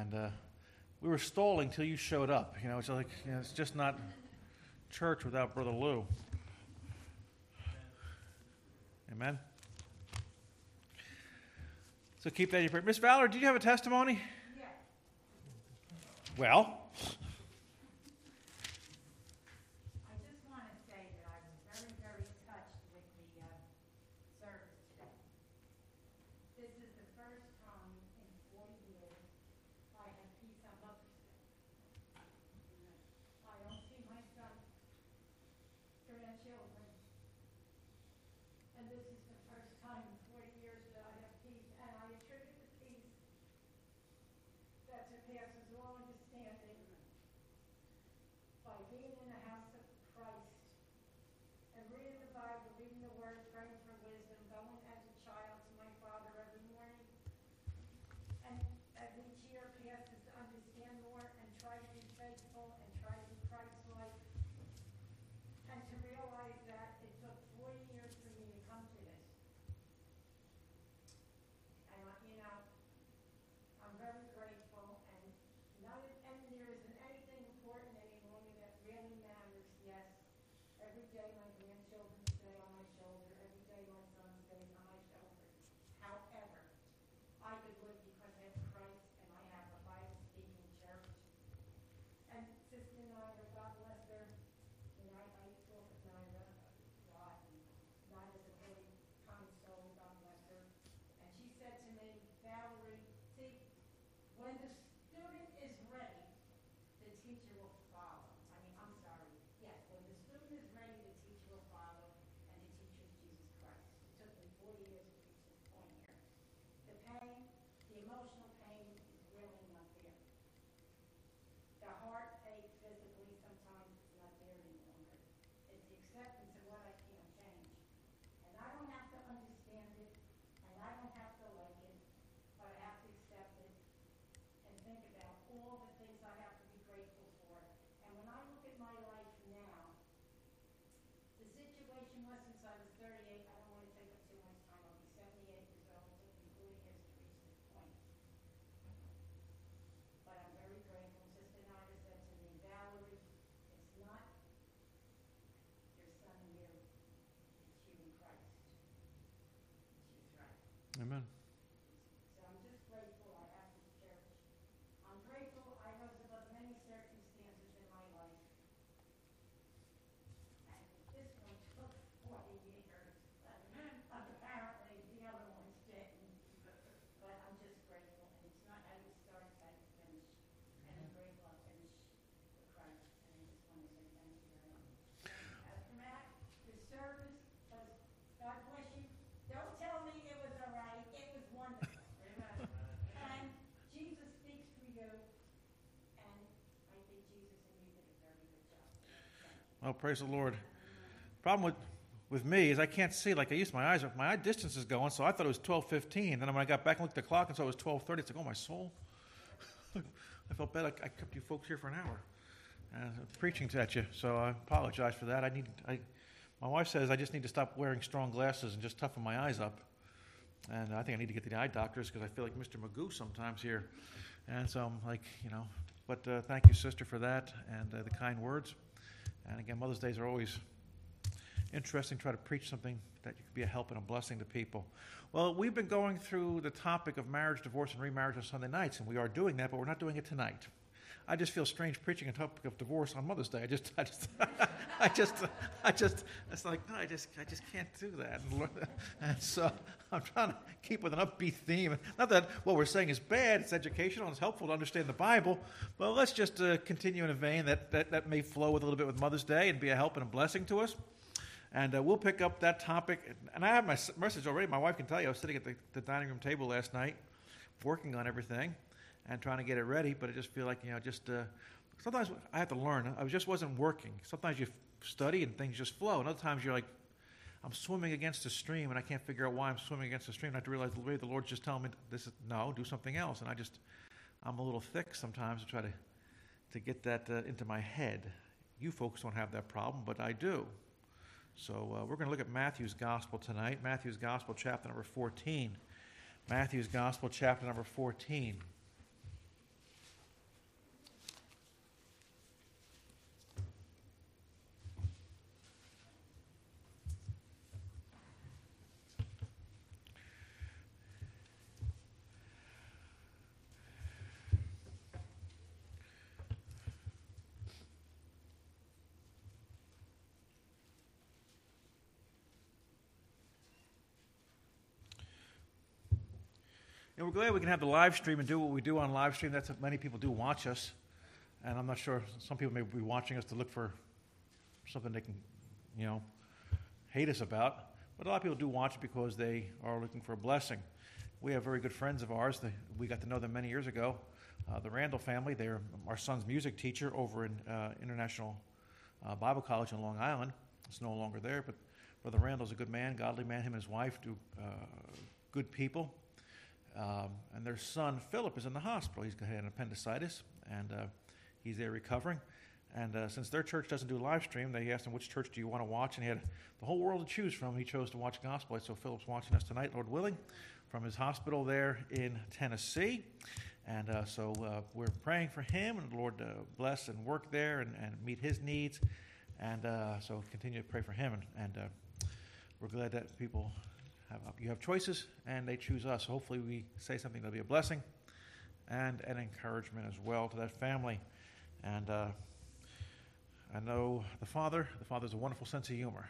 And we were stalling till you showed up. It's like it's just not church without Brother Lou. Amen. So keep that in your prayer. Miss Valerie, did you have a testimony? Yeah. Well. I just want to say that I was very, very touched with the service today. This is the first time in 40 years I had peace on Mother's Day. I don't see my son's grandchildren, and this is the first time in 40 years that I have peace, and I attribute the peace that surpasses all understanding by being in the house of Christ and reading the Bible, reading the Word, praying for wisdom, going as a child to my father every morning. And as each year passes, to understand more and try to be faithful and try to be Christ-like. And to realize that it took 40 years for me to come to this. And, I'm very grateful, and there isn't anything important any longer that really matters. Yes, every day my grandchildren stay on my shoulder. Every day my son stays on my shoulder. However, I could live because I have Christ and I have a Bible-speaking church. And Sister Nyra, God bless her. I talk with Nyra a lot. Nyra's a really kind soul. God bless her. And she said to me, Valerie, see, when the student is ready, the teacher will follow. I'm sorry. Yes, when the student is ready, the teacher will follow, and the teacher is Jesus Christ. It took me 40 years to reach this point here. The pain, the emotional pain is really not there. The heartache physically sometimes is not there any longer. It's the acceptance of what I can't change. And I don't have to understand it, and I don't have to like it, but I have to accept it and think about all the things I have to be grateful for. And when I look at my life now, the situation was since I was 38, I don't want to take up too much time, I'll be 78 years old, it took me 40 years to reach this point. But I'm very grateful. Sister Nyra said to me, Valerie, it's not your son and you, it's you in Christ. She's right. Amen. So I'm just grateful I have this church. I'm grateful I rose above many circumstances in my life. And this one took 40 years. Apparently the other ones didn't. But I'm just grateful. And it's not how you start, it's how you finish. And I'm grateful I finished for Christ. And I just want to say thank you very much. Pastor Matt, the service was, God bless you. Don't tell me it was all right. It was wonderful. And Jesus speaks through you. And I think Jesus and you did a very good job. Well, praise the Lord. Problem with me is I can't see like I used to. My eye distance is going, so I thought it was 12:15. Then when I got back and looked at the clock and saw it was 12:30, it's like, oh, my soul. I felt bad. I kept you folks here for an hour preaching at you, so I apologize for that. My wife says I just need to stop wearing strong glasses and just toughen my eyes up. And I think I need to get to the eye doctors because I feel like Mr. Magoo sometimes here. And so I'm like, but thank you, sister, for that and the kind words. And again, Mother's Days are always interesting. Try to preach something that you can be a help and a blessing to people. Well, we've been going through the topic of marriage, divorce, and remarriage on Sunday nights, and we are doing that, but we're not doing it tonight. I just feel strange preaching a topic of divorce on Mother's Day. It's like, no, I just can't do that. And so I'm trying to keep with an upbeat theme. Not that what we're saying is bad. It's educational. It's helpful to understand the Bible. But let's just continue in a vein that may flow with a little bit with Mother's Day and be a help and a blessing to us. And we'll pick up that topic. And I have my message already. My wife can tell you I was sitting at the dining room table last night working on everything and trying to get it ready, but I just feel like, sometimes I have to learn. I just wasn't working. Sometimes you study and things just flow, and other times you're like, I'm swimming against the stream, and I can't figure out why I'm swimming against the stream. I have to realize the way the Lord's just telling me, do something else. And I'm a little thick sometimes to try to get that into my head. You folks don't have that problem, but I do. So we're going to look at Matthew's Gospel tonight. Matthew's Gospel, chapter number 14. Matthew's Gospel, chapter number 14. And we're glad we can have the live stream and do what we do on live stream. That's what many people do watch us. And I'm not sure, some people may be watching us to look for something they can, hate us about. But a lot of people do watch it because they are looking for a blessing. We have very good friends of ours. We got to know them many years ago. The Randall family, they're our son's music teacher over in International Bible College in Long Island. It's no longer there, but Brother Randall's a good man, godly man. Him and his wife do good people. And their son, Philip, is in the hospital. He's had an appendicitis, and he's there recovering. And since their church doesn't do live stream, they asked him, which church do you want to watch? And he had the whole world to choose from. He chose to watch Gospel. So Philip's watching us tonight, Lord willing, from his hospital there in Tennessee. And so we're praying for him, and the Lord bless and work there and meet his needs. And so continue to pray for him. And we're glad that people you have choices, and they choose us. Hopefully we say something that'll be a blessing and an encouragement as well to that family. And I know the father's a wonderful sense of humor.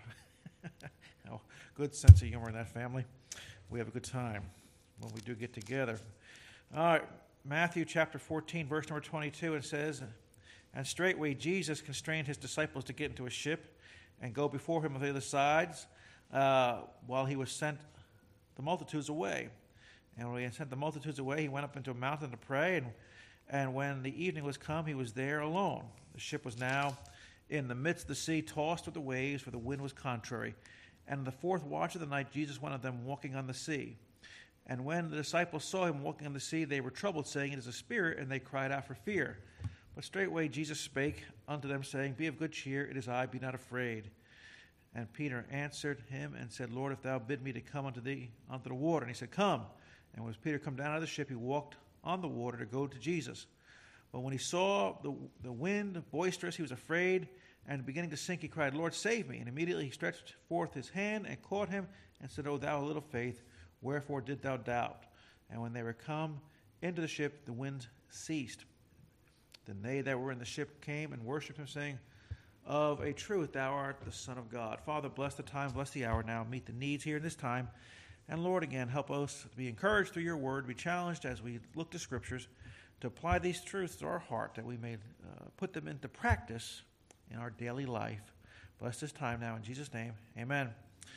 Good sense of humor in that family. We have a good time when we do get together. All right, Matthew chapter 14, verse number 22, it says, "And straightway Jesus constrained his disciples to get into a ship and go before him on the other sides, while he was sent the multitudes away. And when he had sent the multitudes away, he went up into a mountain to pray, and when the evening was come, he was there alone. The ship was now in the midst of the sea, tossed with the waves, for the wind was contrary. And in the fourth watch of the night, Jesus went unto them walking on the sea. And when the disciples saw him walking on the sea, they were troubled, saying, It is a spirit, and they cried out for fear. But straightway Jesus spake unto them, saying, Be of good cheer, it is I, be not afraid. And Peter answered him and said, Lord, if thou bid me to come unto thee unto the water. And he said, Come. And when Peter come down out of the ship, he walked on the water to go to Jesus. But when he saw the wind boisterous, he was afraid, and beginning to sink, he cried, Lord, save me. And immediately he stretched forth his hand and caught him, and said, O thou of little faith, wherefore did thou doubt? And when they were come into the ship, the wind ceased. Then they that were in the ship came and worshipped him, saying, Of a truth thou art the Son of God. Father, bless the time, bless the hour now. Meet the needs here in this time. And Lord, again, help us to be encouraged through your word, be challenged as we look to scriptures, to apply these truths to our heart, that we may put them into practice in our daily life. Bless this time now in Jesus' name. Amen.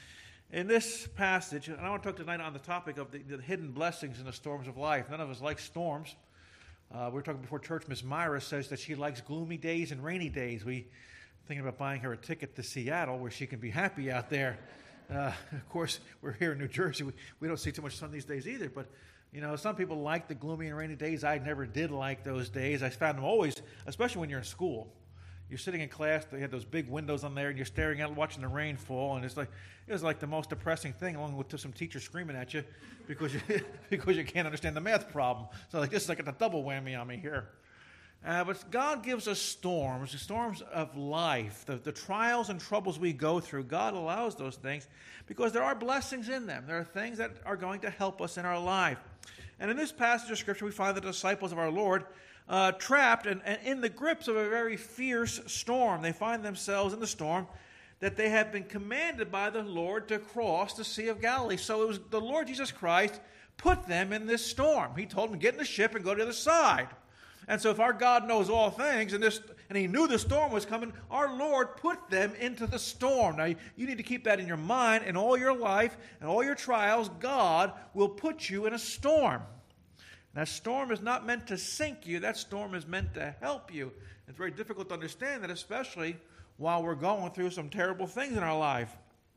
In this passage, and I want to talk tonight on the topic of the hidden blessings in the storms of life. None of us like storms. We were talking before church. Miss Myra says that she likes gloomy days and rainy days. We thinking about buying her a ticket to Seattle where she can be happy out there. Of course, we're here in New Jersey. We don't see too much sun these days either. But, some people like the gloomy and rainy days. I never did like those days. I found them always, especially when you're in school. You're sitting in class, they had those big windows on there, and you're staring out, watching the rain fall, and it was like the most depressing thing, along with some teachers screaming at you because you can't understand the math problem. So this is like a double whammy on me here. But God gives us storms, the storms of life, the trials and troubles we go through. God allows those things because there are blessings in them. There are things that are going to help us in our life. And in this passage of Scripture, we find the disciples of our Lord trapped and in the grips of a very fierce storm. They find themselves in the storm that they have been commanded by the Lord to cross the Sea of Galilee. So it was the Lord Jesus Christ put them in this storm. He told them, get in the ship and go to the other side. And so if our God knows all things, and he knew the storm was coming, our Lord put them into the storm. Now, you need to keep that in your mind. In all your life and all your trials, God will put you in a storm. And that storm is not meant to sink you. That storm is meant to help you. It's very difficult to understand that, especially while we're going through some terrible things in our life.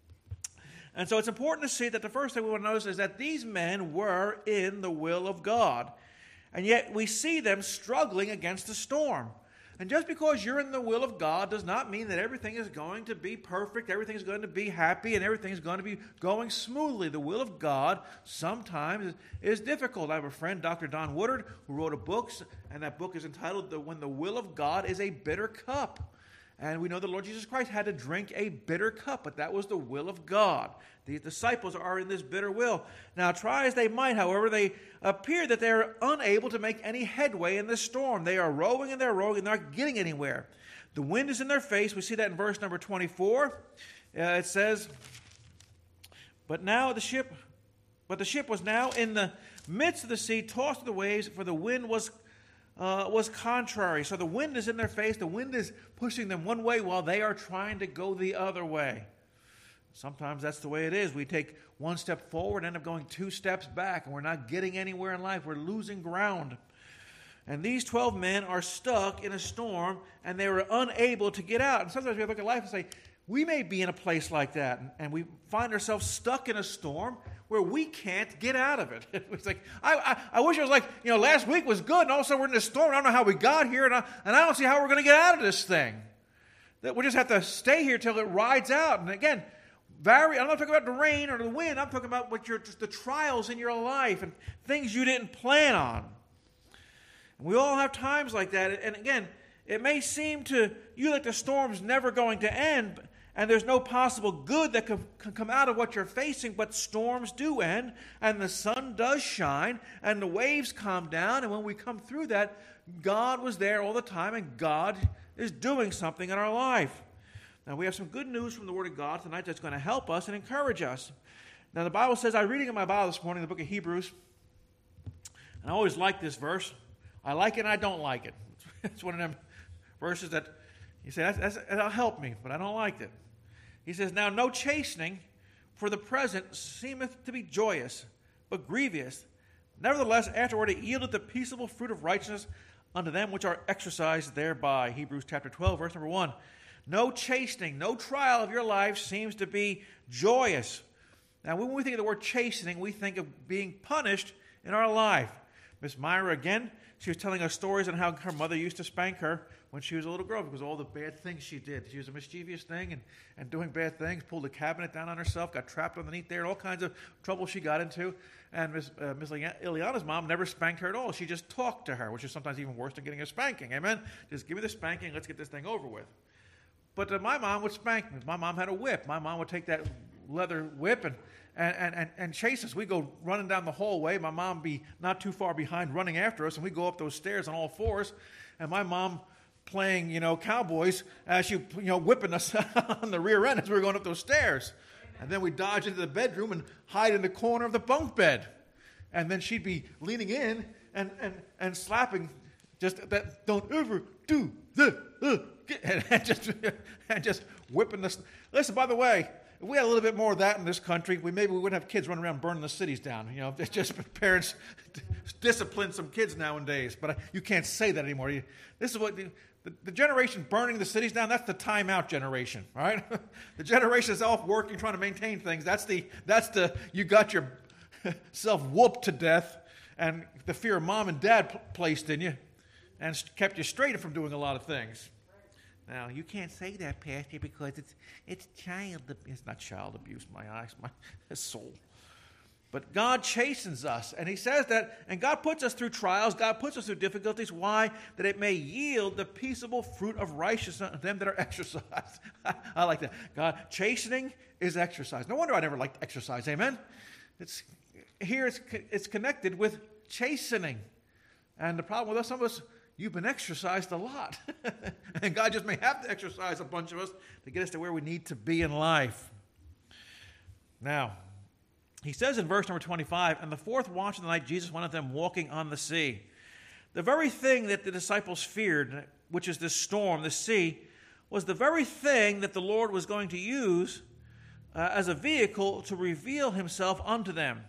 And so it's important to see that the first thing we want to notice is that these men were in the will of God. And yet we see them struggling against the storm. And just because you're in the will of God does not mean that everything is going to be perfect, everything is going to be happy, and everything is going to be going smoothly. The will of God sometimes is difficult. I have a friend, Dr. Don Woodard, who wrote a book, and that book is entitled When the Will of God is a Bitter Cup. And we know the Lord Jesus Christ had to drink a bitter cup, but that was the will of God. These disciples are in this bitter will. Now, try as they might, however, they appear that they are unable to make any headway in this storm. They are rowing and they're not getting anywhere. The wind is in their face. We see that in verse number 24. It says, But the ship was now in the midst of the sea, tossed with the waves, for the wind was contrary. So the wind is in their face. The wind is pushing them one way while they are trying to go the other way. Sometimes that's the way it is. We take one step forward and end up going 2 steps back, and we're not getting anywhere in life. We're losing ground. And these 12 men are stuck in a storm, and they were unable to get out. And sometimes we look at life and say, we may be in a place like that, and we find ourselves stuck in a storm where we can't get out of it. It's like, I wish it was like, last week was good, and all of a sudden we're in this storm. I don't know how we got here, and I don't see how we're going to get out of this thing. That we just have to stay here till it rides out. And again, I'm not talking about the rain or the wind. I'm talking about the trials in your life and things you didn't plan on. And we all have times like that. And again, it may seem to you like the storm's never going to end, and there's no possible good that can come out of what you're facing, but storms do end, and the sun does shine, and the waves calm down, and when we come through that, God was there all the time, and God is doing something in our life. Now, we have some good news from the Word of God tonight that's going to help us and encourage us. Now, the Bible says, I was reading in my Bible this morning, the book of Hebrews, and I always like this verse. I like it and I don't like it. It's one of them verses that you say, that'll help me, but I don't like it. He says, now no chastening for the present seemeth to be joyous, but grievous. Nevertheless, afterward it yieldeth the peaceable fruit of righteousness unto them which are exercised thereby. Hebrews chapter 12, verse number 1. No chastening, no trial of your life seems to be joyous. Now, when we think of the word chastening, we think of being punished in our life. Miss Myra, again, she was telling us stories on how her mother used to spank her when she was a little girl because of all the bad things she did. She was a mischievous thing and doing bad things, pulled the cabinet down on herself, got trapped underneath there, and all kinds of trouble she got into. And Miss Ileana's mom never spanked her at all. She just talked to her, which is sometimes even worse than getting a spanking. Amen? Just give me the spanking, let's get this thing over with. But my mom would spank me. My mom had a whip. My mom would take that leather whip and chase us. We'd go running down the hallway. My mom would be not too far behind running after us, and we'd go up those stairs on all fours. And my mom playing, cowboys as she, whipping us on the rear end as we were going up those stairs. And then we'd dodge into the bedroom and hide in the corner of the bunk bed. And then she'd be leaning in and slapping just that, don't ever do this. And just whipping us. Listen, by the way, if we had a little bit more of that in this country, maybe we wouldn't have kids running around burning the cities down. Just parents discipline some kids nowadays. But you can't say that anymore. This is what the generation burning the cities down. That's the timeout generation, all right? The generation is off working, trying to maintain things. That's the you got yourself whooped to death, and the fear of mom and dad placed in you, and kept you straight from doing a lot of things. Now, you can't say that, Pastor, because it's child abuse. It's not child abuse, my eyes, my soul. But God chastens us, and he says that, and God puts us through trials, God puts us through difficulties. Why? That it may yield the peaceable fruit of righteousness to them that are exercised. I like that. God, chastening is exercise. No wonder I never liked exercise, amen? It's connected with chastening. And the problem with us, some of us, you've been exercised a lot. And God just may have to exercise a bunch of us to get us to where we need to be in life. Now, he says in verse number 25, and the fourth watch of the night, Jesus went with them walking on the sea. The very thing that the disciples feared, which is this storm, the sea, was the very thing that the Lord was going to use as a vehicle to reveal himself unto them.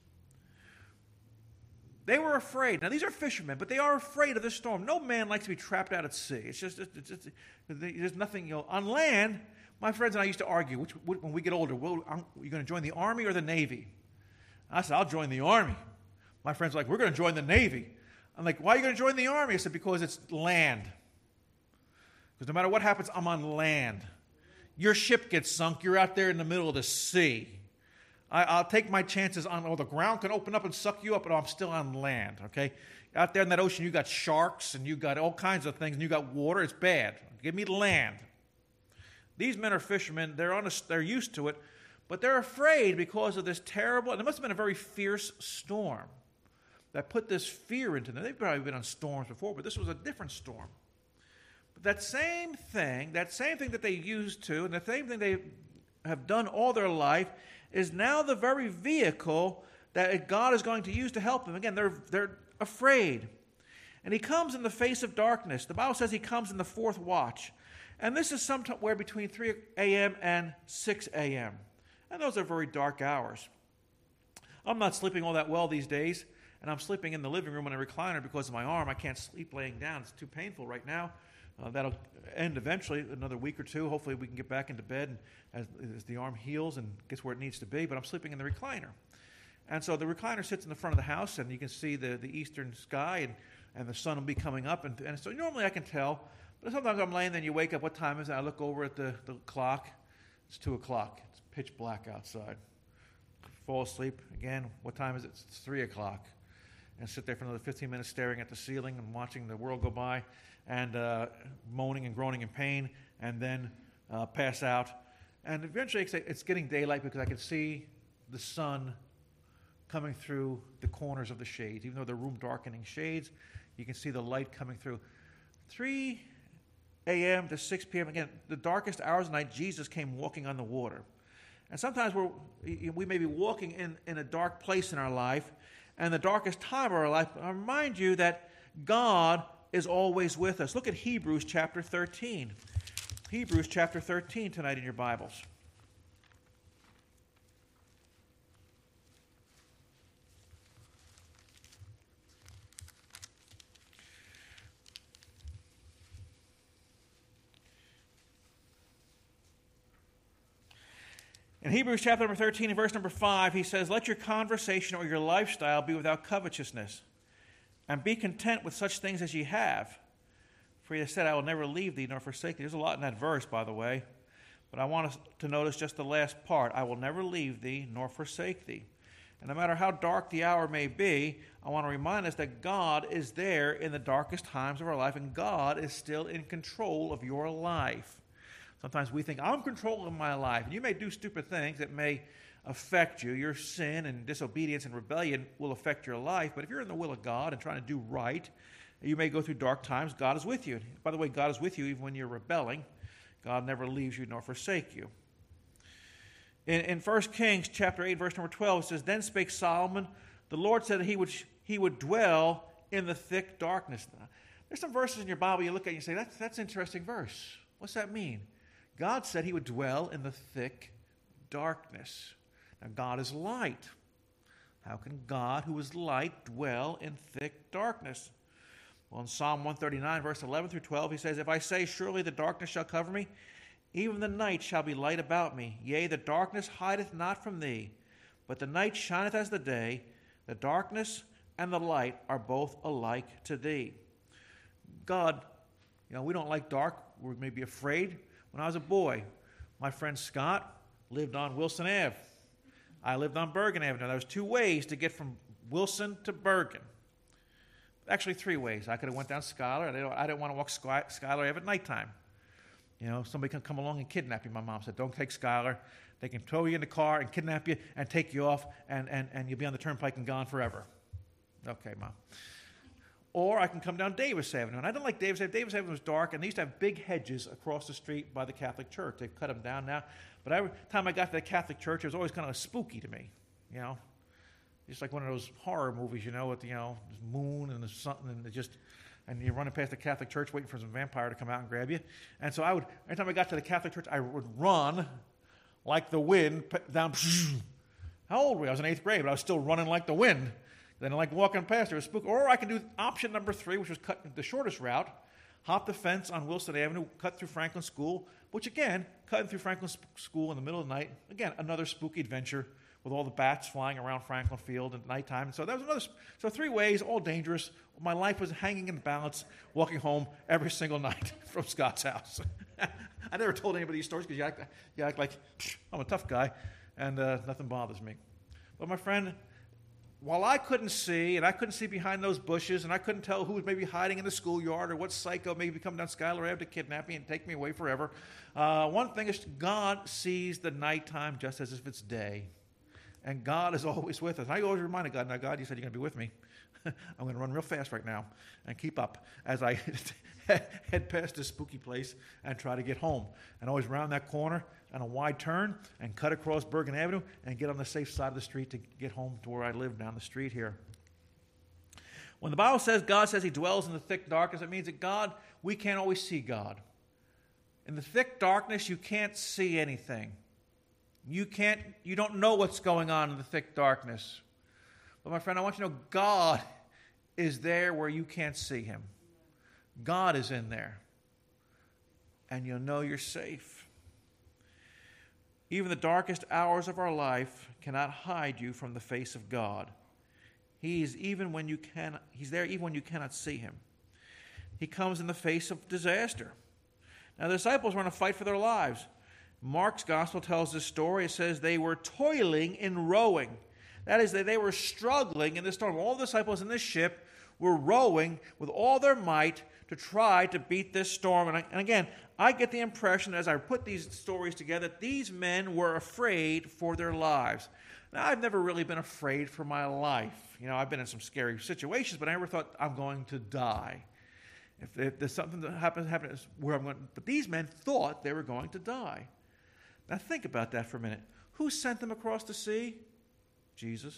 They were afraid. Now, these are fishermen, but they are afraid of the storm. No man likes to be trapped out at sea. It's just there's nothing, on land, my friends and I used to argue, when we get older, are you going to join the Army or the Navy? I said, I'll join the Army. My friends were like, we're going to join the Navy. I'm like, why are you going to join the Army? I said, because it's land. Because no matter what happens, I'm on land. Your ship gets sunk, you're out there in the middle of the sea. I'll take my chances on, the ground can open up and suck you up, but I'm still on land, okay? Out there in that ocean, you got sharks, and you got all kinds of things, and you got water. It's bad. Give me the land. These men are fishermen. They're used to it, but they're afraid because of this terrible, and it must have been a very fierce storm that put this fear into them. They've probably been on storms before, but this was a different storm. But that same thing that they used to, and the same thing they have done all their life, is now the very vehicle that God is going to use to help them. Again, they're afraid. And he comes in the face of darkness. The Bible says he comes in the fourth watch. And this is somewhere between 3 a.m. and 6 a.m. And those are very dark hours. I'm not sleeping all that well these days, and I'm sleeping in the living room in a recliner because of my arm. I can't sleep laying down. It's too painful right now. That'll end eventually, another week or two. Hopefully we can get back into bed as the arm heals and gets where it needs to be, but I'm sleeping in the recliner. And so the recliner sits in the front of the house, and you can see the eastern sky, and the sun will be coming up. And so normally I can tell, but sometimes I'm laying there and you wake up, what time is it? I look over at the clock. It's 2 o'clock. It's pitch black outside. Fall asleep. Again, what time is it? It's 3 o'clock. And sit there for another 15 minutes staring at the ceiling and watching the world go by and moaning and groaning in pain, and then pass out. And eventually it's getting daylight because I can see the sun coming through the corners of the shades. Even though they're room darkening shades, you can see the light coming through. 3 a.m. to 6 p.m., again, the darkest hours of the night, Jesus came walking on the water. And sometimes we may be walking in a dark place in our life, and the darkest time of our life. I remind you that God is always with us. Look at Hebrews chapter 13. Hebrews chapter 13 tonight in your Bibles. In Hebrews chapter number 13 and verse number 5, he says, "Let your conversation or your lifestyle be without covetousness, and be content with such things as ye have. For he has said, I will never leave thee nor forsake thee." There's a lot in that verse, by the way. But I want us to notice just the last part. I will never leave thee nor forsake thee. And no matter how dark the hour may be, I want to remind us that God is there in the darkest times of our life, and God is still in control of your life. Sometimes we think, I'm controlling my life. And you may do stupid things that may affect you. Your sin and disobedience and rebellion will affect your life. But if you're in the will of God and trying to do right, you may go through dark times. God is with you. By the way, God is with you even when you're rebelling. God never leaves you nor forsake you. In 1 Kings chapter 8, verse number 12, it says, "Then spake Solomon, the Lord said that he would dwell in the thick darkness." Now, there's some verses in your Bible you look at and you say, that's an interesting verse. What's that mean? God said he would dwell in the thick darkness. Now, God is light. How can God, who is light, dwell in thick darkness? Well, in Psalm 139, verse 11 through 12, he says, "If I say, surely the darkness shall cover me, even the night shall be light about me. Yea, the darkness hideth not from thee, but the night shineth as the day. The darkness and the light are both alike to thee." God, we don't like dark. We may be afraid. When I was a boy, my friend Scott lived on Wilson Ave. I lived on Bergen Avenue. There was 2 ways to get from Wilson to Bergen. Actually, 3 ways. I could have went down Schuyler. I didn't want to walk Schuyler Ave at nighttime. Somebody can come along and kidnap you. My mom said, don't take Schuyler. They can tow you in the car and kidnap you and take you off, and you'll be on the turnpike and gone forever. Okay, Mom. Or I can come down Davis Avenue. And I didn't like Davis Avenue. Davis Avenue was dark, and they used to have big hedges across the street by the Catholic Church. They've cut them down now. But every time I got to the Catholic Church, it was always kind of spooky to me, Just like one of those horror movies, with the moon and the sun, and you're running past the Catholic Church waiting for some vampire to come out and grab you. And so every time I got to the Catholic Church, I would run like the wind down. How old were you? I was in 8th grade, but I was still running like the wind. Then I like walking past, it was spooky. Or I could do option number 3, which was cut the shortest route, hop the fence on Wilson Avenue, cut through Franklin School, which again, cutting through Franklin School in the middle of the night, again, another spooky adventure with all the bats flying around Franklin Field at nighttime. So that was so 3 ways, all dangerous. My life was hanging in the balance, walking home every single night from Scott's house. I never told anybody these stories because you act like I'm a tough guy and nothing bothers me. But my friend, while I couldn't see, and I couldn't see behind those bushes, and I couldn't tell who was maybe hiding in the schoolyard or what psycho maybe come down Schuyler Ave to kidnap me and take me away forever, one thing is God sees the nighttime just as if it's day. And God is always with us. I always remind God, now God, you said you're going to be with me. I'm going to run real fast right now and keep up as I head past this spooky place and try to get home. And always round that corner on a wide turn and cut across Bergen Avenue and get on the safe side of the street to get home to where I live down the street here. When the Bible says God says he dwells in the thick darkness, it means that God, we can't always see God. In the thick darkness, you can't see anything. You don't know what's going on in the thick darkness. But my friend, I want you to know God is there where you can't see him. God is in there. And you'll know you're safe. Even the darkest hours of our life cannot hide you from the face of God. He's there even when you cannot see him. He comes in the face of disaster. Now the disciples were in a fight for their lives. Mark's gospel tells this story. It says they were toiling in rowing. That is, that they were struggling in the storm. All the disciples in this ship were rowing with all their might to try to beat this storm. And again, I get the impression as I put these stories together that these men were afraid for their lives. Now, I've never really been afraid for my life. I've been in some scary situations, but I never thought I'm going to die. If there's something that happens where I'm going, but these men thought they were going to die. Now think about that for a minute. Who sent them across the sea? Jesus.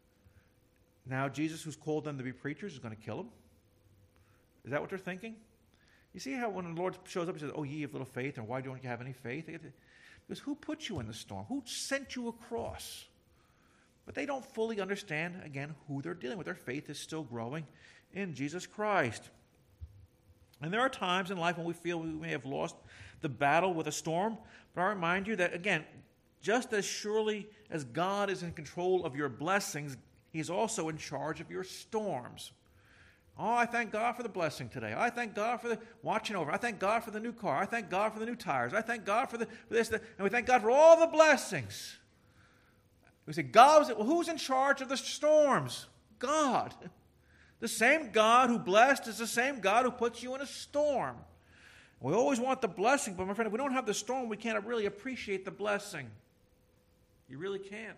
Now Jesus, who's called them to be preachers, is going to kill them? Is that what they're thinking? You see how when the Lord shows up, he says, "Oh, ye of little faith," and why don't you have any faith? Because who put you in the storm? Who sent you across? But they don't fully understand, again, who they're dealing with. Their faith is still growing in Jesus Christ. And there are times in life when we feel we may have lost the battle with a storm. But I remind you that, again, just as surely as God is in control of your blessings, he's also in charge of your storms. Oh, I thank God for the blessing today. I thank God for the watching over. I thank God for the new car. I thank God for the new tires. I thank God for this. And we thank God for all the blessings. We say, who's in charge of the storms? God. The same God who blessed is the same God who puts you in a storm. We always want the blessing, but my friend, if we don't have the storm, we can't really appreciate the blessing. You really can't.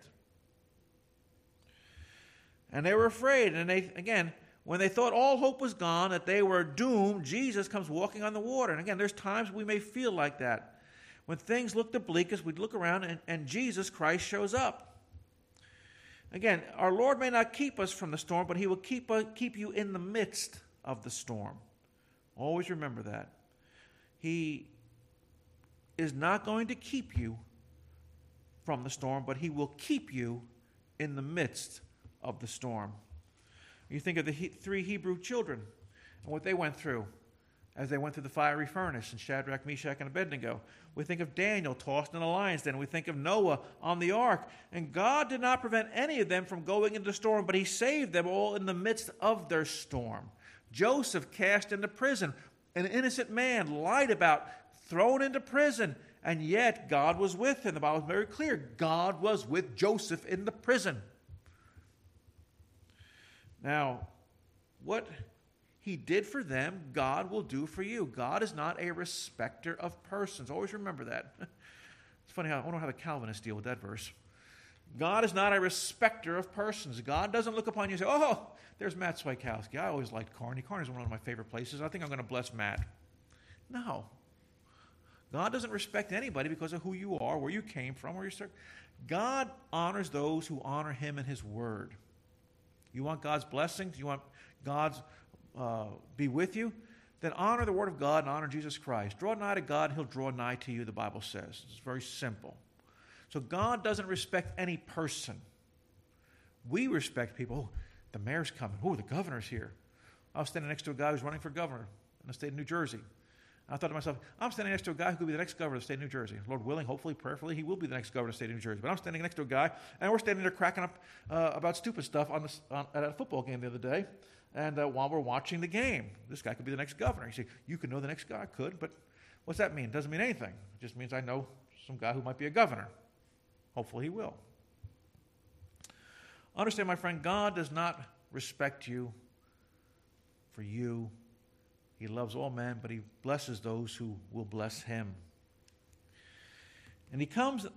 And they were afraid, and when they thought all hope was gone, that they were doomed, Jesus comes walking on the water. And again, there's times we may feel like that. When things look the bleakest, we'd look around and Jesus Christ shows up. Again, our Lord may not keep us from the storm, but he will keep you in the midst of the storm. Always remember that. He is not going to keep you from the storm, but he will keep you in the midst of the storm. You think of the three Hebrew children and what they went through as they went through the fiery furnace in Shadrach, Meshach, and Abednego. We think of Daniel tossed in a lion's den. We think of Noah on the ark. And God did not prevent any of them from going into the storm, but he saved them all in the midst of their storm. Joseph cast into prison, an innocent man, lied about, thrown into prison, and yet God was with him. The Bible is very clear. God was with Joseph in the prison. Now, what he did for them, God will do for you. God is not a respecter of persons. Always remember that. It's funny, I wonder how the Calvinists deal with that verse. God is not a respecter of persons. God doesn't look upon you and say, "Oh, there's Matt Swikowski. I always liked Kearney. Kearney's one of my favorite places. I think I'm going to bless Matt." No. God doesn't respect anybody because of who you are, where you came from, where you're. God honors those who honor him and his word. You want God's blessings? You want God's be with you? Then honor the word of God and honor Jesus Christ. Draw nigh to God, he'll draw nigh to you, the Bible says. It's very simple. So God doesn't respect any person. We respect people. Oh, the mayor's coming. Oh, the governor's here. I was standing next to a guy who's running for governor in the state of New Jersey. I thought to myself, I'm standing next to a guy who could be the next governor of the state of New Jersey. Lord willing, hopefully, prayerfully, he will be the next governor of the state of New Jersey. But I'm standing next to a guy, and we're standing there cracking up about stupid stuff at a football game the other day. And while we're watching the game, this guy could be the next governor. You say, you could know the next guy? I could, but what's that mean? It doesn't mean anything. It just means I know some guy who might be a governor. Hopefully he will. Understand, my friend, God does not respect you for you. He loves all men, but he blesses those who will bless him. And he comes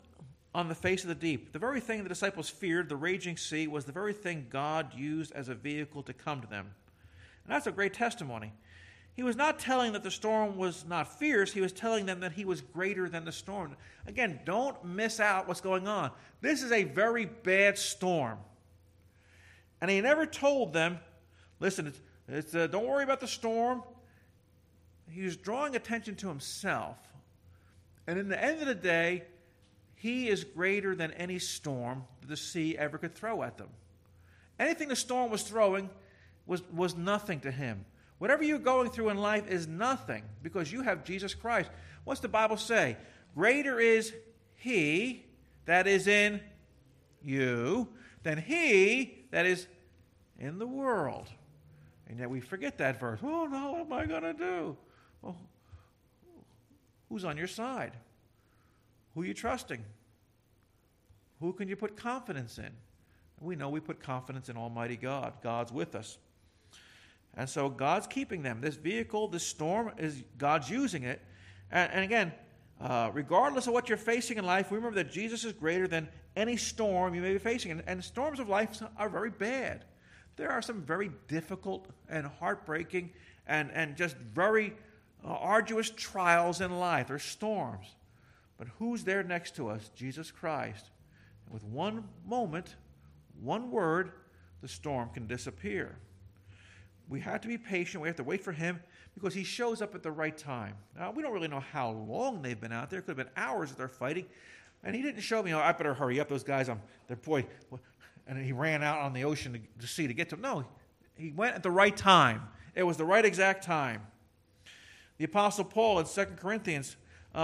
on the face of the deep. The very thing the disciples feared, the raging sea, was the very thing God used as a vehicle to come to them. And that's a great testimony. He was not telling that the storm was not fierce. He was telling them that he was greater than the storm. Again, don't miss out what's going on. This is a very bad storm. And he never told them, listen, don't worry about the storm. He was drawing attention to himself. And in the end of the day, he is greater than any storm that the sea ever could throw at them. Anything the storm was throwing was nothing to him. Whatever you're going through in life is nothing because you have Jesus Christ. What's the Bible say? Greater is he that is in you than he that is in the world. And yet we forget that verse. Oh, no, what am I going to do? Well, who's on your side? Who are you trusting? Who can you put confidence in? We know we put confidence in Almighty God. God's with us. And so God's keeping them. This vehicle, this storm, is God's using it. And again, regardless of what you're facing in life, remember that Jesus is greater than any storm you may be facing. And storms of life are very bad. There are some very difficult and heartbreaking and just very arduous trials in life. There's storms. But who's there next to us? Jesus Christ. And with one moment, one word, the storm can disappear. We have to be patient. We have to wait for him because he shows up at the right time. Now, we don't really know how long they've been out there. It could have been hours that they're fighting. And he didn't show me, I better hurry up. Those guys, they're boy. And he ran out on the ocean to sea to get to them. No, he went at the right time. It was the right exact time. The Apostle Paul in 2 Corinthians,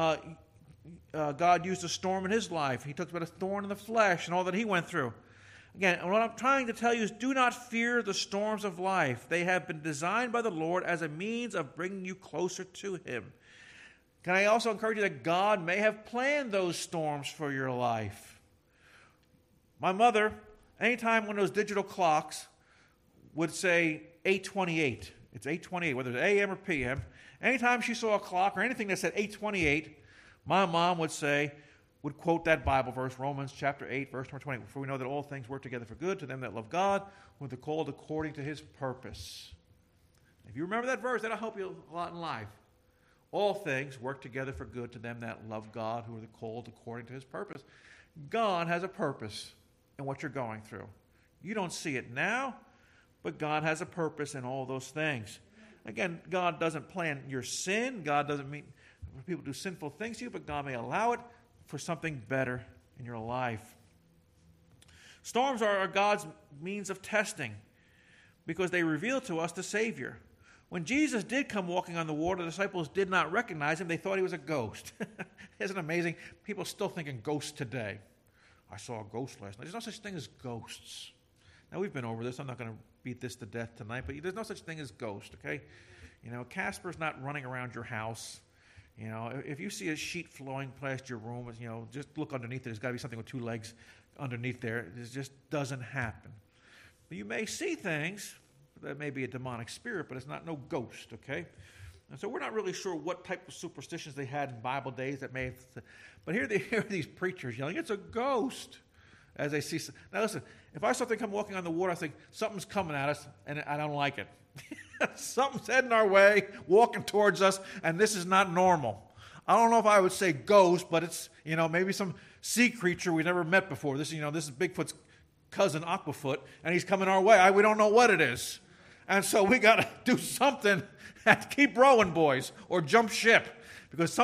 God used a storm in his life. He talks about a thorn in the flesh and all that he went through. Again, what I'm trying to tell you is do not fear the storms of life. They have been designed by the Lord as a means of bringing you closer to him. Can I also encourage you that God may have planned those storms for your life? My mother, anytime one of those digital clocks would say 8:28, it's 8:28, whether it's AM or PM, anytime she saw a clock or anything that said 8:28, my mom would quote that Bible verse, Romans chapter 8, verse number 20. For we know that all things work together for good to them that love God, who are called according to his purpose. If you remember that verse, that'll help you a lot in life. All things work together for good to them that love God, who are called according to his purpose. God has a purpose in what you're going through. You don't see it now, but God has a purpose in all those things. Again, God doesn't plan your sin. God doesn't mean people do sinful things to you, but God may allow it for something better in your life. Storms are God's means of testing because they reveal to us the Savior. When Jesus did come walking on the water, the disciples did not recognize him. They thought he was a ghost. Isn't it amazing? People still thinking ghosts today. I saw a ghost last night. There's no such thing as ghosts. Now, we've been over this. I'm not going to beat this to death tonight, but there's no such thing as ghost, okay? You know, Casper's not running around your house. You know, if you see a sheet flowing past your room, you know, just look underneath it. There's got to be something with two legs underneath there. It just doesn't happen. But you may see things that may be a demonic spirit, but it's not no ghost, okay? And so we're not really sure what type of superstitions they had in Bible days that may have... But here they hear these preachers yelling, it's a ghost, as they see... Now listen, if I saw something come walking on the water, I think something's coming at us, and I don't like it. Something's heading our way, walking towards us, and this is not normal. I don't know if I would say ghost, but it's, you know, maybe some sea creature we never met before. This is Bigfoot's cousin, Aquafoot, and he's coming our way. We don't know what it is. And so we got to do something and keep rowing, boys, or jump ship. Because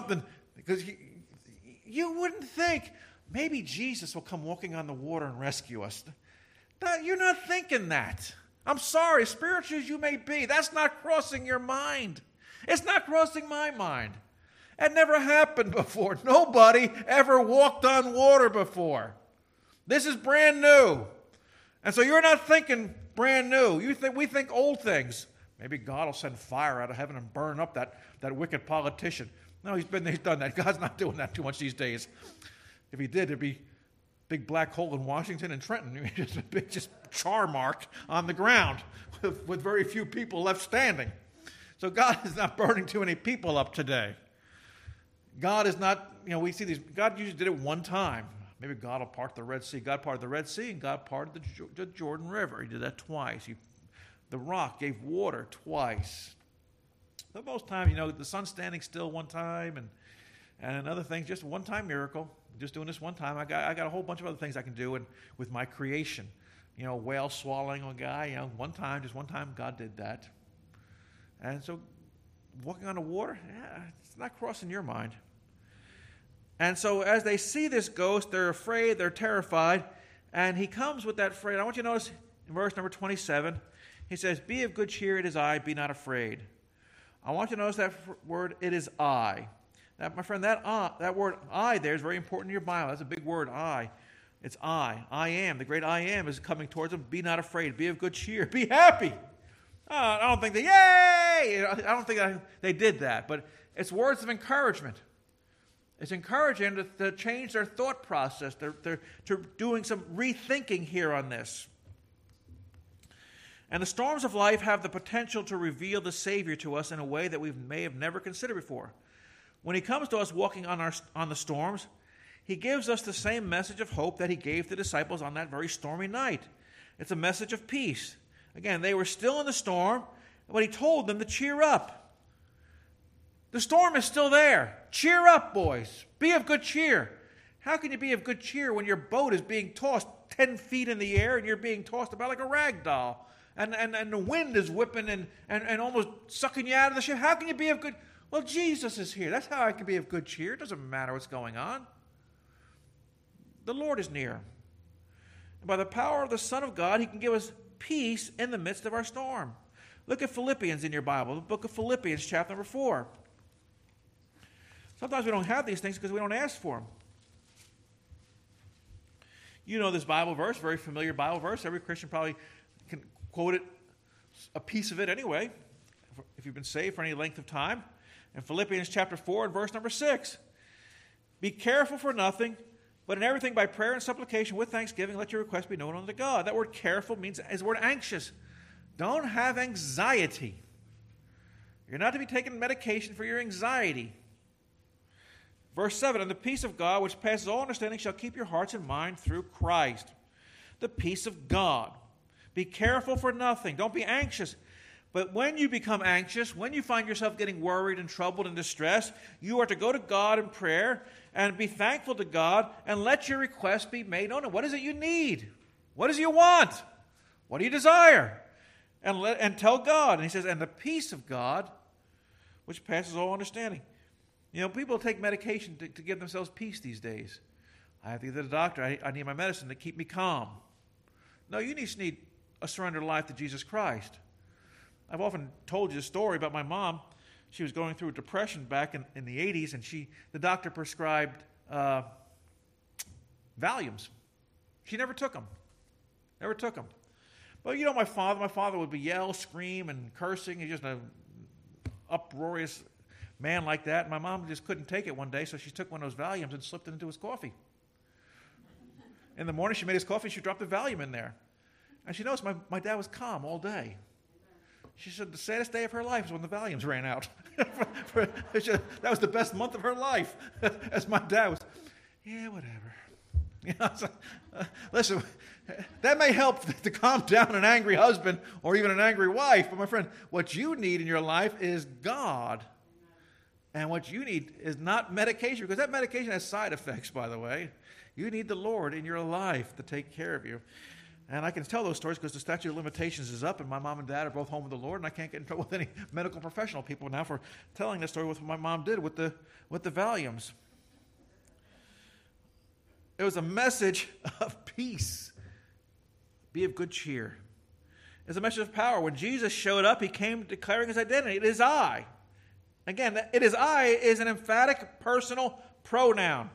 you wouldn't think maybe Jesus will come walking on the water and rescue us. You're not thinking that. I'm sorry, spiritual as you may be, that's not crossing your mind. It's not crossing my mind. It never happened before. Nobody ever walked on water before. This is brand new. And so you're not thinking brand new. We think old things. Maybe God will send fire out of heaven and burn up that wicked politician. No, he's done that. God's not doing that too much these days. If he did, it'd be big black hole in Washington and Trenton. Just a big char mark on the ground with very few people left standing. So God is not burning too many people up today. God is not, we see these, God usually did it one time, Maybe God will part the Red Sea. God parted the Red Sea, and God parted the Jordan River. He did that twice. The rock gave water twice. But most times, the sun's standing still one time, and another thing, just one-time miracle. Just doing this one time. I got a whole bunch of other things I can do with my creation. Whale swallowing a guy. Just one time, God did that. And so, walking on the water, it's not crossing your mind. And so, as they see this ghost, they're afraid, they're terrified, and he comes with that phrase. I want you to notice in verse number 27, he says, "Be of good cheer, it is I, be not afraid." I want you to notice that word, "it is I." Now, my friend, that word "I" there is very important in your Bible. That's a big word, I. It's I. I am. The great I am is coming towards them. Be not afraid. Be of good cheer. Be happy. I don't think yay! I don't think they did that. But it's words of encouragement. It's encouraging them to change their thought process. They're doing some rethinking here on this. And the storms of life have the potential to reveal the Savior to us in a way that we may have never considered before. When he comes to us walking on the storms, he gives us the same message of hope that he gave the disciples on that very stormy night. It's a message of peace. Again, they were still in the storm, but he told them to cheer up. The storm is still there. Cheer up, boys. Be of good cheer. How can you be of good cheer when your boat is being tossed 10 feet in the air and you're being tossed about like a rag doll? And the wind is whipping and almost sucking you out of the ship. How can you be of good? Well, Jesus is here. That's how I can be of good cheer. It doesn't matter what's going on. The Lord is near. And by the power of the Son of God, he can give us peace in the midst of our storm. Look at Philippians in your Bible, the book of Philippians, chapter number 4. Sometimes we don't have these things because we don't ask for them. You know this Bible verse, very familiar Bible verse. Every Christian probably can quote it, a piece of it anyway, if you've been saved for any length of time. In Philippians chapter 4 and verse number 6. Be careful for nothing, but in everything by prayer and supplication with thanksgiving, let your requests be known unto God. That word careful is the word anxious. Don't have anxiety. You're not to be taking medication for your anxiety. Verse 7, and the peace of God, which passes all understanding, shall keep your hearts and mind through Christ. The peace of God. Be careful for nothing. Don't be anxious. But when you become anxious, when you find yourself getting worried and troubled and distressed, you are to go to God in prayer and be thankful to God and let your requests be made known. What is it you need? What is it you want? What do you desire? And tell God. And he says, and the peace of God, which passes all understanding. People take medication to give themselves peace these days. I have to go to the doctor. I need my medicine to keep me calm. No, you just need a surrendered life to Jesus Christ. I've often told you the story about my mom. She was going through a depression back in the 80s, and the doctor prescribed Valiums. She never took them. Never took them. But my father would be yell, scream, and cursing. He's just an uproarious man like that. And my mom just couldn't take it one day, so she took one of those Valiums and slipped it into his coffee. In the morning, she made his coffee, she dropped the Valium in there. And she noticed my dad was calm all day. She said the saddest day of her life was when the Valiums ran out. That was the best month of her life. As my dad was, yeah, whatever. Listen, that may help to calm down an angry husband or even an angry wife. But my friend, what you need in your life is God. And what you need is not medication, because that medication has side effects, by the way. You need the Lord in your life to take care of you. And I can tell those stories because the statute of limitations is up, and my mom and dad are both home with the Lord, and I can't get in trouble with any medical professional people now for telling this story with what my mom did with the Valiums. It was a message of peace. Be of good cheer. It's a message of power. When Jesus showed up, he came declaring his identity. It is I. Again, it is I is an emphatic personal pronoun.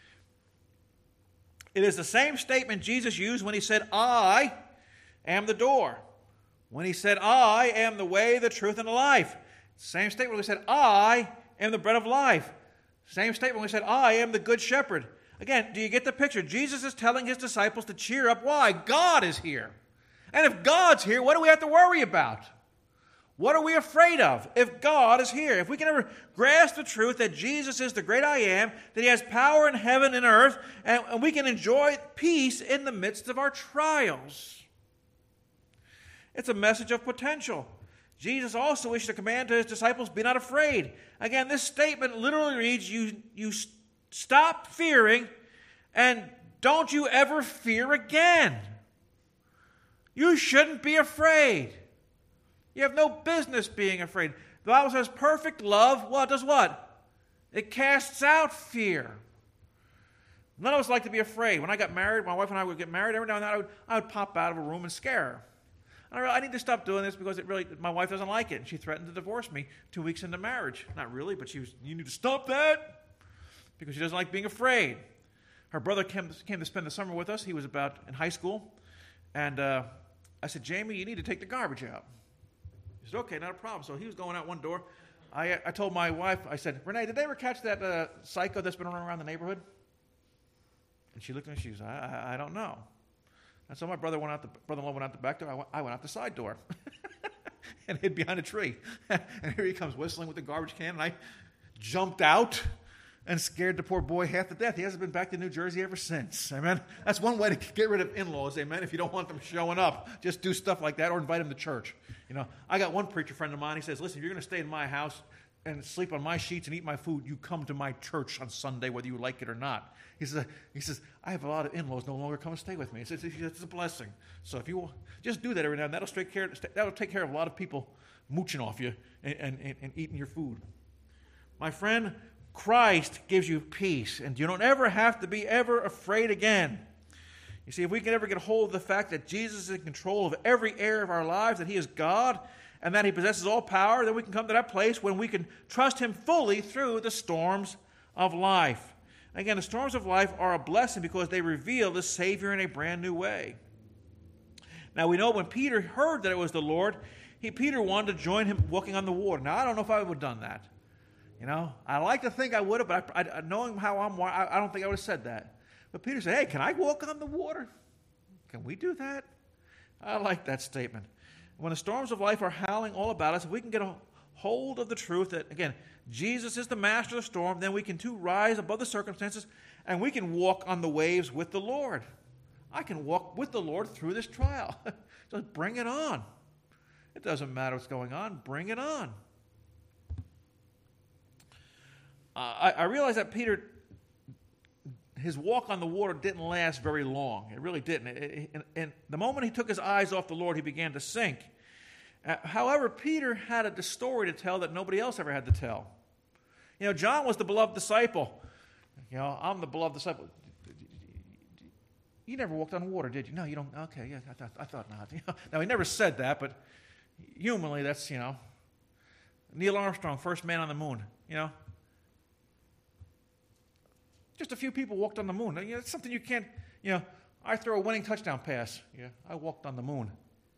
It is the same statement Jesus used when he said, I am the door. When he said, I am the way, the truth, and the life. Same statement when he said, I am the bread of life. Same statement when he said, I am the good shepherd. Again, do you get the picture? Jesus is telling his disciples to cheer up. Why? God is here. And if God's here, what do we have to worry about? What are we afraid of if God is here? If we can ever grasp the truth that Jesus is the great I am, that he has power in heaven and earth, and we can enjoy peace in the midst of our trials. It's a message of potential. Jesus also issued a command to his disciples, be not afraid. Again, this statement literally reads, you stop fearing and don't you ever fear again. You shouldn't be afraid. You have no business being afraid. The Bible says perfect love, does what? It casts out fear. None of us like to be afraid. When I got married, my wife and I would get married, every now and then I would pop out of a room and scare her. And I need to stop doing this because my wife doesn't like it. And she threatened to divorce me 2 weeks into marriage. Not really, but you need to stop that because she doesn't like being afraid. Her brother came to spend the summer with us. He was about in high school. And I said, Jamie, you need to take the garbage out. He said, okay, not a problem. So he was going out one door. I told my wife, I said, Renee, did they ever catch that psycho that's been running around the neighborhood? And she looked at me, she was, I don't know. And so my brother-in-law went out the back door. I went out the side door and hid behind a tree. And here he comes whistling with the garbage can. And I jumped out and scared the poor boy half to death. He hasn't been back to New Jersey ever since. Amen. That's one way to get rid of in-laws. Amen. If you don't want them showing up, just do stuff like that or invite them to church. I got one preacher friend of mine. He says, listen, if you're going to stay in my house and sleep on my sheets and eat my food, you come to my church on Sunday, whether you like it or not. He says, I have a lot of in-laws no longer come and stay with me. He says, it's a blessing. So if you just do that every now and then, that'll take care of a lot of people mooching off you and eating your food. My friend, Christ gives you peace, and you don't ever have to be ever afraid again. You see, if we can ever get hold of the fact that Jesus is in control of every area of our lives, that he is God, and that he possesses all power, then we can come to that place when we can trust him fully through the storms of life. Again, the storms of life are a blessing because they reveal the Savior in a brand new way. Now, we know when Peter heard that it was the Lord, Peter wanted to join him walking on the water. Now, I don't know if I would have done that. I like to think I would have, but knowing how I don't think I would have said that. But Peter said, hey, can I walk on the water? Can we do that? I like that statement. When the storms of life are howling all about us, if we can get a hold of the truth that, again, Jesus is the master of the storm, then we can too rise above the circumstances and we can walk on the waves with the Lord. I can walk with the Lord through this trial. Just bring it on. It doesn't matter what's going on. Bring it on. I realize that Peter, his walk on the water didn't last very long. It really didn't. And the moment he took his eyes off the Lord, he began to sink. However, Peter had a story to tell that nobody else ever had to tell. John was the beloved disciple. I'm the beloved disciple. You never walked on water, did you? No, you don't. Okay, yeah, I thought not. Now, he never said that, but humanly, that's, Neil Armstrong, first man on the moon, Just a few people walked on the moon. It's something you can't, I throw a winning touchdown pass. Yeah, I walked on the moon.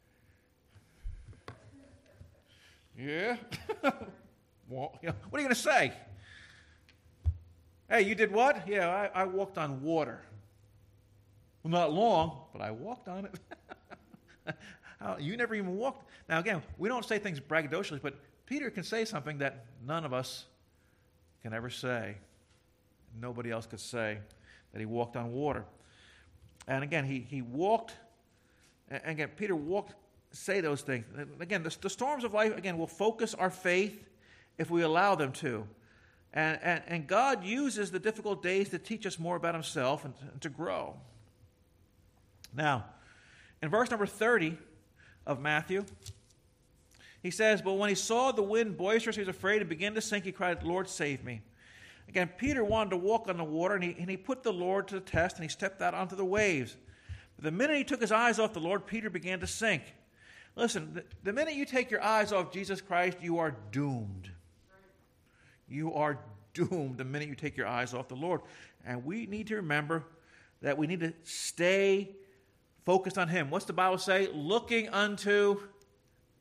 Yeah? Well, what are you going to say? Hey, you did what? Yeah, I walked on water. Well, not long, but I walked on it. You never even walked. Now, again, we don't say things braggadociously, but Peter can say something that none of us can ever say. Nobody else could say that he walked on water. And again, he walked, and again, Peter walked, say those things. Again, the storms of life, again, will focus our faith if we allow them to. And God uses the difficult days to teach us more about himself and to grow. Now, in verse number 30 of Matthew, he says, but when he saw the wind boisterous, he was afraid and began to sink. He cried, Lord, save me. Again, Peter wanted to walk on the water, and he put the Lord to the test, and he stepped out onto the waves. But the minute he took his eyes off the Lord, Peter began to sink. Listen, the minute you take your eyes off Jesus Christ, you are doomed. You are doomed the minute you take your eyes off the Lord. And we need to remember that we need to stay focused on him. What's the Bible say? Looking unto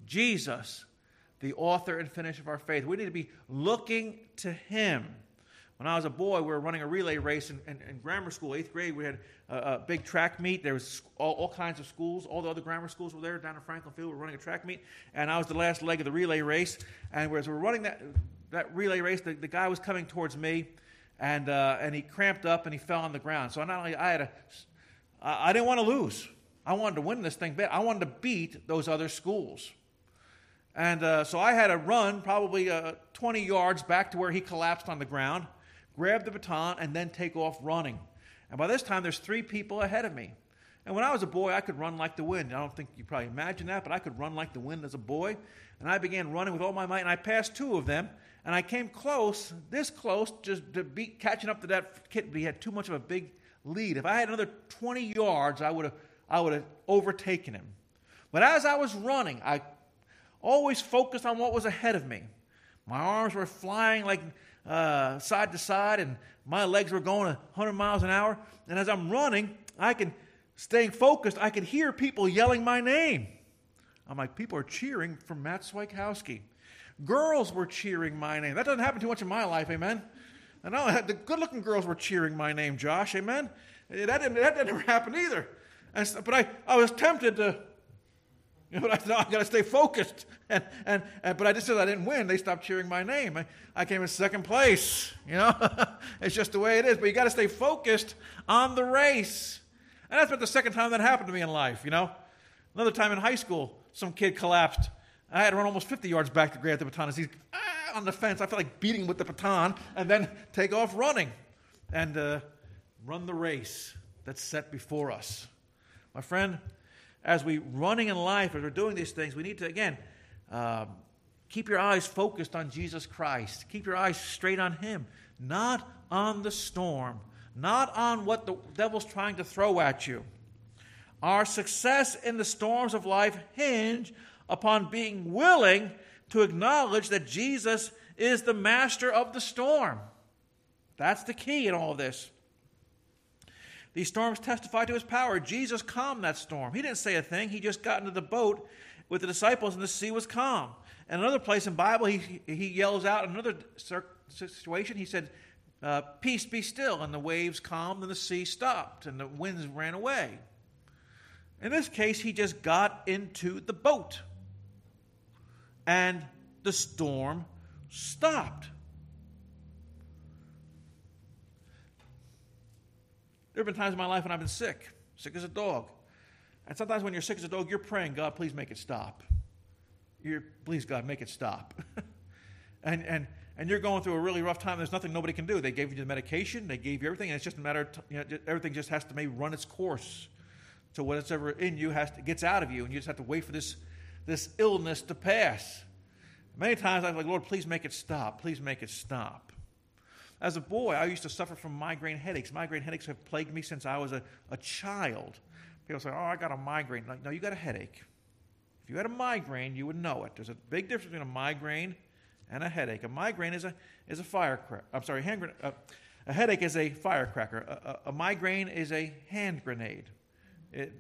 Jesus, the author and finisher of our faith. We need to be looking to him. When I was a boy, we were running a relay race in grammar school, 8th grade. We had a big track meet. There was all kinds of schools. All the other grammar schools were there down in Franklin Field. We were running a track meet, and I was the last leg of the relay race. And as we were running that relay race, the guy was coming towards me, and he cramped up and he fell on the ground. So not only I didn't want to lose. I wanted to win this thing bad. I wanted to beat those other schools. And so I had to run probably 20 yards back to where he collapsed on the ground, grab the baton, and then take off running. And by this time, there's 3 people ahead of me. And when I was a boy, I could run like the wind. I don't think you probably imagine that, but I could run like the wind as a boy. And I began running with all my might, and I passed 2 of them. And I came close, this close, just to be catching up to that kid, but he had too much of a big lead. If I had another 20 yards, I would have overtaken him. But as I was running, I always focused on what was ahead of me. My arms were flying like side to side, and my legs were going 100 miles an hour. And as I'm running, staying focused, I could hear people yelling my name. I'm like, people are cheering for Matt Swikowski. Girls were cheering my name. That doesn't happen too much in my life, amen? I know the good-looking girls were cheering my name, Josh, amen? That didn't ever happen either. But I was tempted to, but I thought, I've got to stay focused. But I just said I didn't win. They stopped cheering my name. I came in second place, It's just the way it is. But you got to stay focused on the race. And that's about the second time that happened to me in life, Another time in high school, some kid collapsed. I had to run almost 50 yards back to grab the baton. As he's on the fence, I felt like beating him with the baton and then take off running and run the race that's set before us. My friend, as we're running in life, as we're doing these things, we need to, again, keep your eyes focused on Jesus Christ. Keep your eyes straight on Him, not on the storm, not on what the devil's trying to throw at you. Our success in the storms of life hinge upon being willing to acknowledge that Jesus is the master of the storm. That's the key in all of this. These storms testify to His power. Jesus calmed that storm. He didn't say a thing. He just got into the boat with the disciples and the sea was calm. And another place in the Bible, he yells out in another situation, he said, peace be still, and the waves calmed and the sea stopped and the winds ran away. In this case, he just got into the boat and the storm stopped. There have been times in my life when I've been sick as a dog. And sometimes when you're sick as a dog, you're praying, God, please make it stop. Please, God, make it stop. and you're going through a really rough time. There's nothing nobody can do. They gave you the medication. They gave you everything. And it's just a matter of, everything just has to maybe run its course. So whatever in you gets out of you. And you just have to wait for this illness to pass. Many times I'm like, Lord, please make it stop. Please make it stop. As a boy, I used to suffer from migraine headaches. Migraine headaches have plagued me since I was a child. People say, oh, I got a migraine. Like, no, you got a headache. If you had a migraine, you would know it. There's a big difference between a migraine and a headache. A migraine is a firecracker. I'm sorry, a headache is a firecracker. A migraine is a hand grenade. It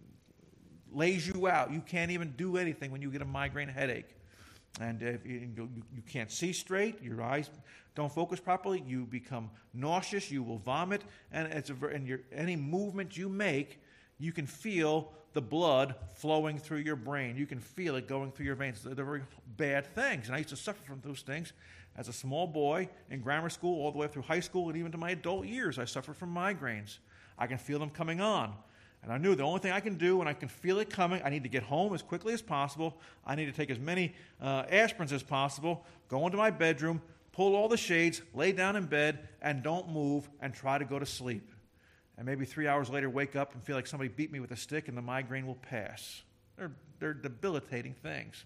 lays you out. You can't even do anything when you get a migraine headache. And if you can't see straight, your eyes don't focus properly, you become nauseous, you will vomit, and any movement you make, you can feel the blood flowing through your brain. You can feel it going through your veins. They're very bad things. And I used to suffer from those things as a small boy in grammar school, all the way through high school, and even to my adult years. I suffered from migraines. I can feel them coming on. And I knew the only thing I can do when I can feel it coming, I need to get home as quickly as possible. I need to take as many aspirins as possible, go into my bedroom, pull all the shades, lay down in bed, and don't move, and try to go to sleep. And maybe 3 hours later, wake up and feel like somebody beat me with a stick, and the migraine will pass. They're debilitating things.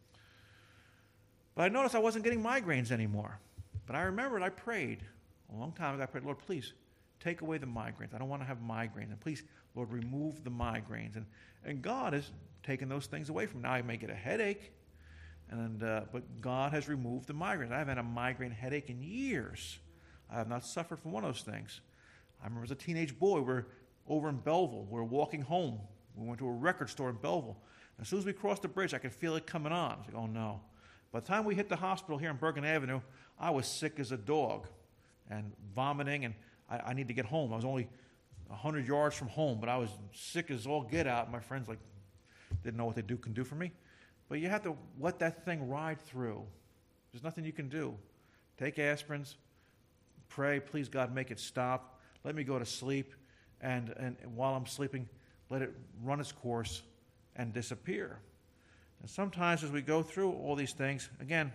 But I noticed I wasn't getting migraines anymore. But I remembered I prayed a long time ago. I prayed, Lord, please take away the migraines. I don't want to have migraines. And please, Lord, remove the migraines. And God has taken those things away from me. Now I may get a headache, but God has removed the migraines. I haven't had a migraine headache in years. I have not suffered from one of those things. I remember as a teenage boy, we're over in Belleville. We were walking home. We went to a record store in Belleville. As soon as we crossed the bridge, I could feel it coming on. I was like, oh, no. By the time we hit the hospital here on Bergen Avenue, I was sick as a dog. and vomiting, and I need to get home. I was only 100 yards from home, but I was sick as all get out. My friends didn't know what can do for me. But you have to let that thing ride through. There's nothing you can do. Take aspirins, pray, please God, make it stop. Let me go to sleep, and while I'm sleeping, let it run its course and disappear. And sometimes as we go through all these things, again,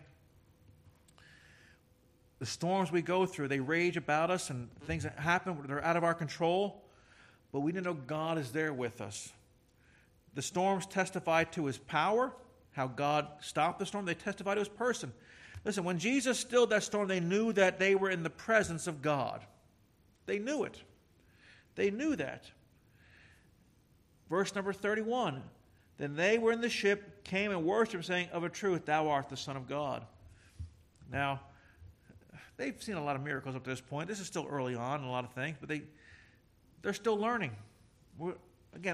the storms we go through, they rage about us, and things that happen, they're out of our control, but we need to know God is there with us. The storms testify to his power, how God stopped the storm. They testify to his person. Listen, when Jesus stilled that storm, they knew that they were in the presence of God. They knew it. They knew that. Verse number 31, then they were in the ship, came and worshipped, saying, of a truth, thou art the Son of God. Now, they've seen a lot of miracles up to this point. This is still early on in a lot of things, but they're still learning. Again,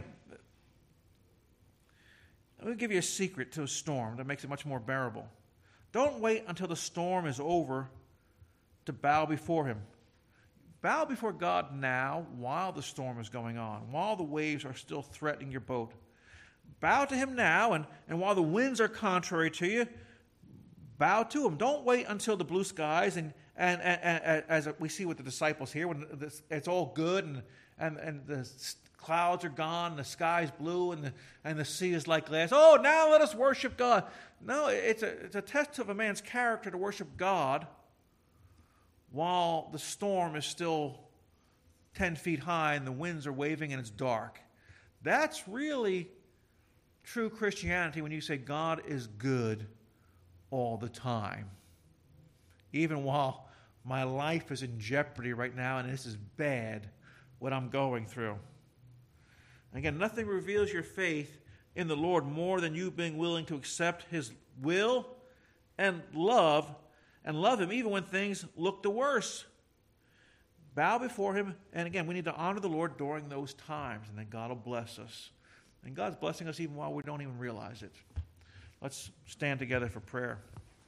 let me give you a secret to a storm that makes it much more bearable. Don't wait until the storm is over to bow before him. Bow before God now while the storm is going on, while the waves are still threatening your boat. Bow to him now, and while the winds are contrary to you, bow to him. Don't wait until the blue skies, and as we see with the disciples here, when it's all good and the clouds are gone, the sky's blue, and the sea is like glass. Oh, now let us worship God. No, it's a test of a man's character to worship God while the storm is still 10 feet high and the winds are waving and it's dark. That's really true Christianity when you say God is good all the time. Even while my life is in jeopardy right now and this is bad, what I'm going through. Again, nothing reveals your faith in the Lord more than you being willing to accept his will and love him even when things look the worst. Bow before him, and again, we need to honor the Lord during those times, and then God will bless us. And God's blessing us even while we don't even realize it. Let's stand together for prayer.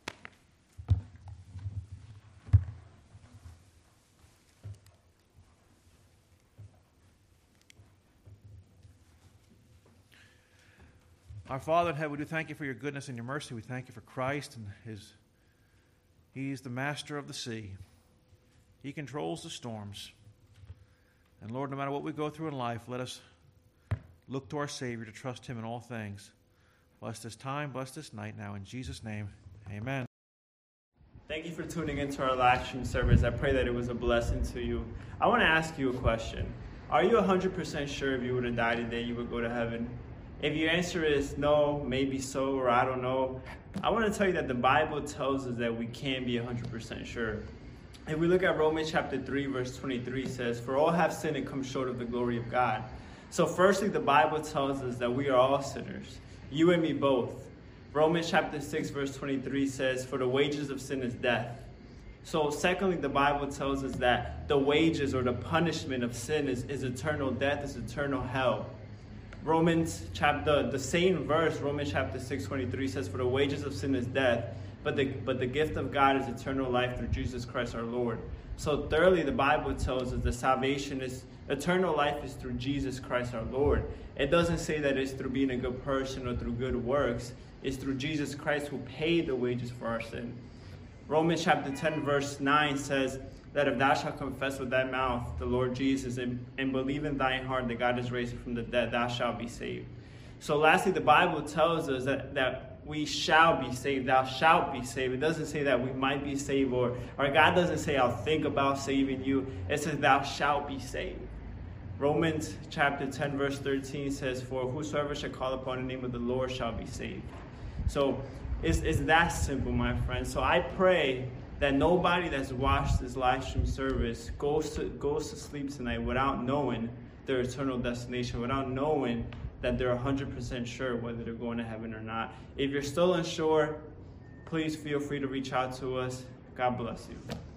Our Father in heaven, we do thank you for your goodness and your mercy. We thank you for Christ and He's the master of the sea. He controls the storms. And Lord, no matter what we go through in life, let us look to our Savior to trust him in all things. Bless this time, bless this night now. In Jesus' name, amen. Thank you for tuning into our live stream service. I pray that it was a blessing to you. I want to ask you a question. Are you 100% sure if you would have died today, you would go to heaven? If your answer is no, maybe so, or I don't know, I want to tell you that the Bible tells us that we can be 100% sure. If we look at Romans chapter 3, verse 23, it says, for all have sinned and come short of the glory of God. So firstly, the Bible tells us that we are all sinners. You and me both. Romans chapter 6, verse 23 says, for the wages of sin is death. So secondly, the Bible tells us that the wages or the punishment of sin is eternal death, is eternal hell. Romans chapter, the same verse, Romans chapter 6:23 says, for the wages of sin is death, but the gift of God is eternal life through Jesus Christ our Lord. So thirdly, the Bible tells us that salvation is, eternal life is through Jesus Christ our Lord. It doesn't say that it's through being a good person or through good works. It's through Jesus Christ who paid the wages for our sin. Romans chapter 10 verse 9 says that if thou shalt confess with thy mouth the Lord Jesus and believe in thine heart that God is raised from the dead, thou shalt be saved. So lastly, the Bible tells us that we shall be saved. Thou shalt be saved. It doesn't say that we might be saved, or God doesn't say I'll think about saving you. It says thou shalt be saved. Romans chapter 10 verse 13 says, for whosoever shall call upon the name of the Lord shall be saved. So it's that simple, my friends. So I pray that nobody that's watched this live stream service goes to sleep tonight without knowing their eternal destination, without knowing that they're 100% sure whether they're going to heaven or not. If you're still unsure, please feel free to reach out to us. God bless you.